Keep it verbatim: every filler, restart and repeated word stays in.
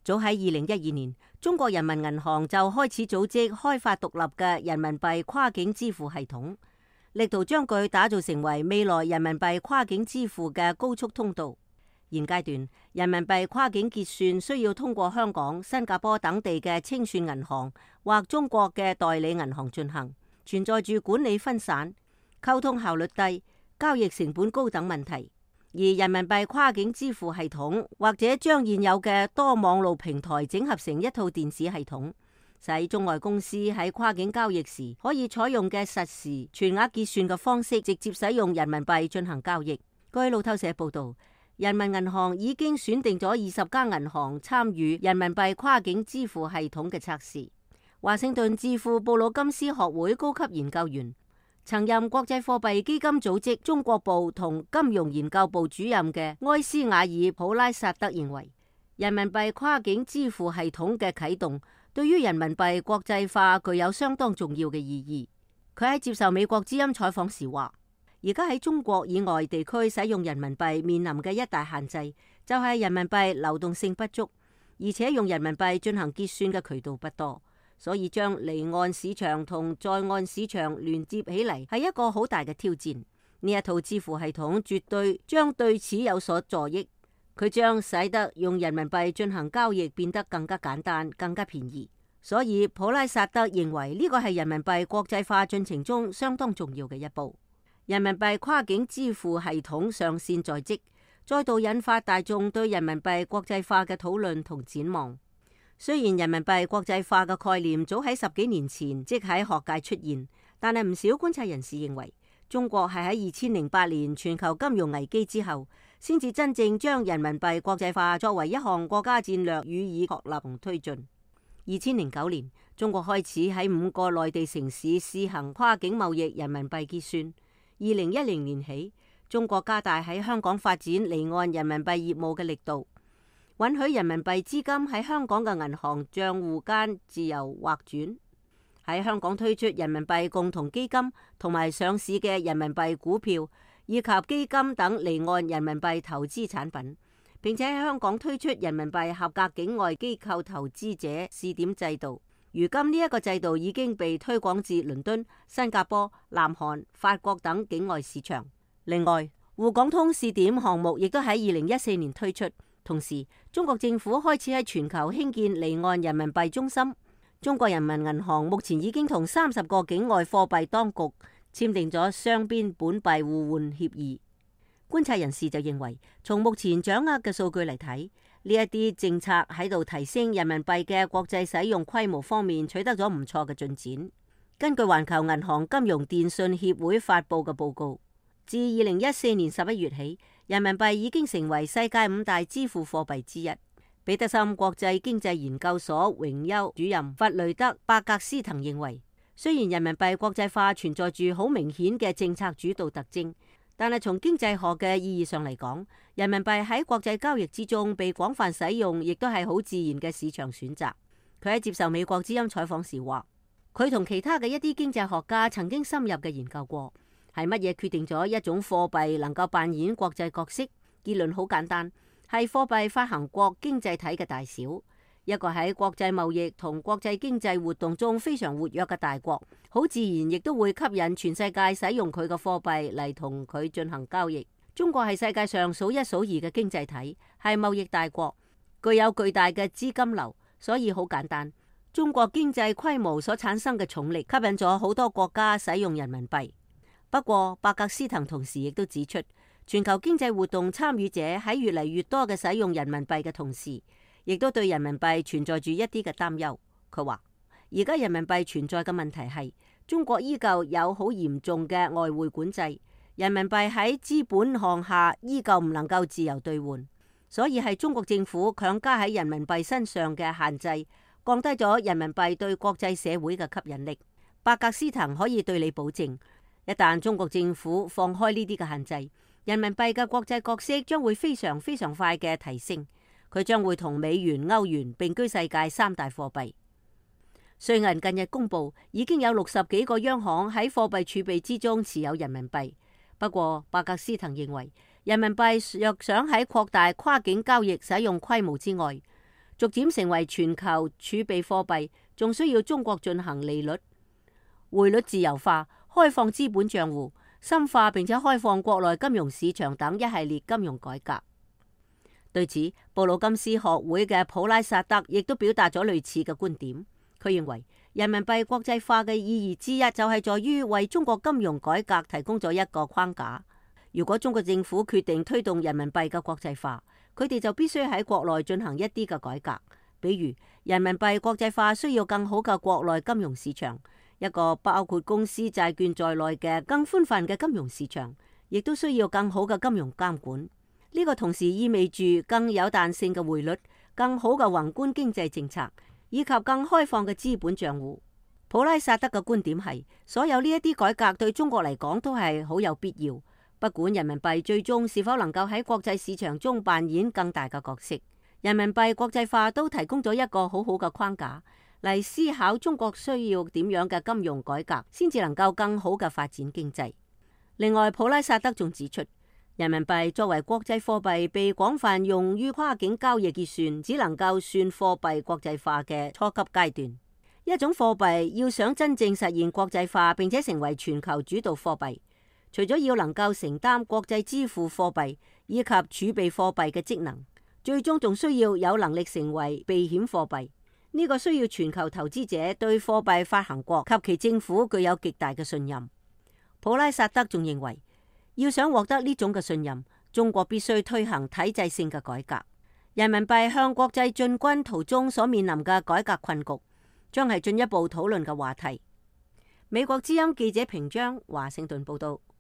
早喺二零一二年，中國人民銀行就開始組織開發獨立嘅人民幣跨境支付系統，力圖將佢打造成為未來人民幣跨境支付嘅高速通道。現階段，人民幣跨境結算需要通過香港、新加坡等地嘅清算銀行或中國嘅代理銀行進行，存在住管理分散、溝通效率低、交易成本高等問題。而人民幣跨境支付系統或者將現有嘅多網路平台整合成一套電子系統，使中外公司喺跨境交易時可以採用嘅實時全額結算嘅方式，直接使用人民幣進行交易。據路透社報道，人民銀行已經選定咗二十家銀行參與人民幣跨境支付系統嘅測試。華盛頓智庫布魯金斯學會高級研究員，曾任國際貨幣基金組織中國部同金融研究部主任嘅埃斯瓦爾普拉薩德認為，人民幣跨境支付系統嘅啟動對於人民幣國際化具有相當重要嘅意義。佢喺接受美國之音採訪時話，而家喺中國以外地區使用人民幣面臨嘅一大限制，就係人民幣流動性不足，而且用人民幣進行結算嘅渠道不多。所以將離岸市場同在岸市場連接起嚟係一個好大嘅挑戰。呢一套支付系統絕對將對此有所助益。佢將使得用人民幣進行交易變得更加簡單、更加便宜。所以普拉薩德認為呢個係人民幣國際化進程中相當重要嘅一步。人民幣跨境支付系統上線在即，再度引發大眾對人民幣國際化嘅討論同展望。雖然人民幣國際化嘅概念早喺十幾年前即喺學界出現，但係唔少觀察人士認為，中國係喺二千零八年全球金融危機之後，先至真正將人民幣國際化作為一項國家戰略予以確立同推進。二千零九年，中國開始喺五個內地城市試行跨境貿易人民幣結算。二零一零年起，中國加大喺香港發展離岸人民幣業務嘅力度，允許人民幣資金喺香港嘅銀行賬戶間自由劃轉，喺香港推出人民幣共同基金同埋上市嘅人民幣股票以及基金等離岸人民幣投資產品，並且喺香港推出人民幣合格境外機構投資者試點制度。如今呢一個制度已經被推廣至倫敦、新加坡、南韓、法國等境外市場。另外，滬港通試點項目亦都喺二零一四年推出。同時，中國政府開始喺全球興建離岸人民幣中心。中國人民銀行目前已經同三十個境外貨幣當局簽訂咗雙邊本幣互換協議。觀察人士就認為，從目前掌握嘅數據嚟睇，呢一啲政策喺度提升人民幣嘅國際使用規模方面取得咗唔錯嘅進展。根據環球銀行金融電訊協會發佈嘅報告，自二零一四年十一月起，人民幣已經成為世界五大支付貨幣之一。彼得森國際經濟研究所榮休主任弗雷德伯格斯滕認為，雖然人民幣國際化存在住好明顯嘅政策主導特徵，但係從經濟學嘅意義上嚟講，人民幣喺國際交易之中被廣泛使用，亦都係好自然嘅市場選擇。佢喺接受美國之音採訪時話，佢同其他嘅一啲經濟學家曾經深入嘅研究過。係乜嘢決定咗一種貨幣能夠扮演國際角色？結論好簡單，係貨幣發行國經濟體嘅大小。一個喺國際貿易同國際經濟活動中非常活躍嘅大國，好自然亦都會吸引全世界使用佢嘅貨幣嚟同佢進行交易。中國係世界上數一數二嘅經濟體，係貿易大國，具有巨大嘅資金流，所以好簡單。中國經濟規模所產生嘅重力吸引咗好多國家使用人民幣。不過，伯格斯滕同時亦都指出，全球經濟活動參與者喺越嚟越多嘅使用人民幣嘅同時，亦都對人民幣存在住一啲嘅擔憂。佢話：而家人民幣存在嘅問題係，中國依舊有好嚴重嘅外匯管制，人民幣喺資本項下依舊唔能夠自由兌換，所以係中國政府強加喺人民幣身上嘅限制，降低咗人民幣對國際社會嘅吸引力。伯格斯滕可以對你保證，一旦中國政府放開呢啲嘅限制，人民幣嘅國際角色將會非常非常快嘅提升。佢將會同美元、歐元並居世界三大貨幣。瑞銀近日公布，已經有六十幾個央行喺貨幣儲備之中持有人民幣。不過，伯格斯滕認為，人民幣若想喺擴大跨境交易使用規模之外， 逐漸成為全球儲備貨幣，仲需要中國進行利率、匯率自由化、開放資本賬戶、深化並且開放國內金融市場等一系列金融改革。對此，布魯金斯學會嘅普拉薩德亦都表達咗類似嘅觀點。佢認為人民幣國際化嘅意義之一就係在於為中國金融改革提供咗一個框架。如果中國政府決定推動人民幣嘅國際化，佢哋就必須喺國內進行一啲嘅改革。比如人民幣國際化需要更好嘅國內金融市場，一個包括公司債券在內嘅更寬泛嘅金融市場，亦都需要更好嘅金融監管。呢個同時意味住更有彈性嘅匯率、更好嘅宏觀經濟政策，以及更開放嘅資本賬戶。普拉薩德嘅觀點係，所有呢一啲改革對中國嚟講都係好有必要，不管人民幣最終是否能夠喺國際市場中扮演更大嘅角色。人民幣國際化都提供咗一個好好嘅框架嚟思考中國需要點樣嘅金融改革，先至能夠更好嘅發展經濟。另外，普拉薩德仲指出，人民幣作為國際貨幣被廣泛用於跨境交易結算，只能夠算貨幣國際化嘅初級階段。一種貨幣要想真正實現國際化並且成為全球主導貨幣，除咗要能夠承擔國際支付貨幣以及儲備貨幣嘅職能，最終仲需要有能力成為避險貨幣。呢個需要全球投資者對貨幣發行國及其政府具有極大嘅信任。普拉薩德仲認為，要想獲得呢種嘅信任，中國必須推行體制性嘅改革。人民幣向國際進軍途中所面臨嘅改革困局，將係進一步討論嘅話題。美國之音記者平章華盛頓報道。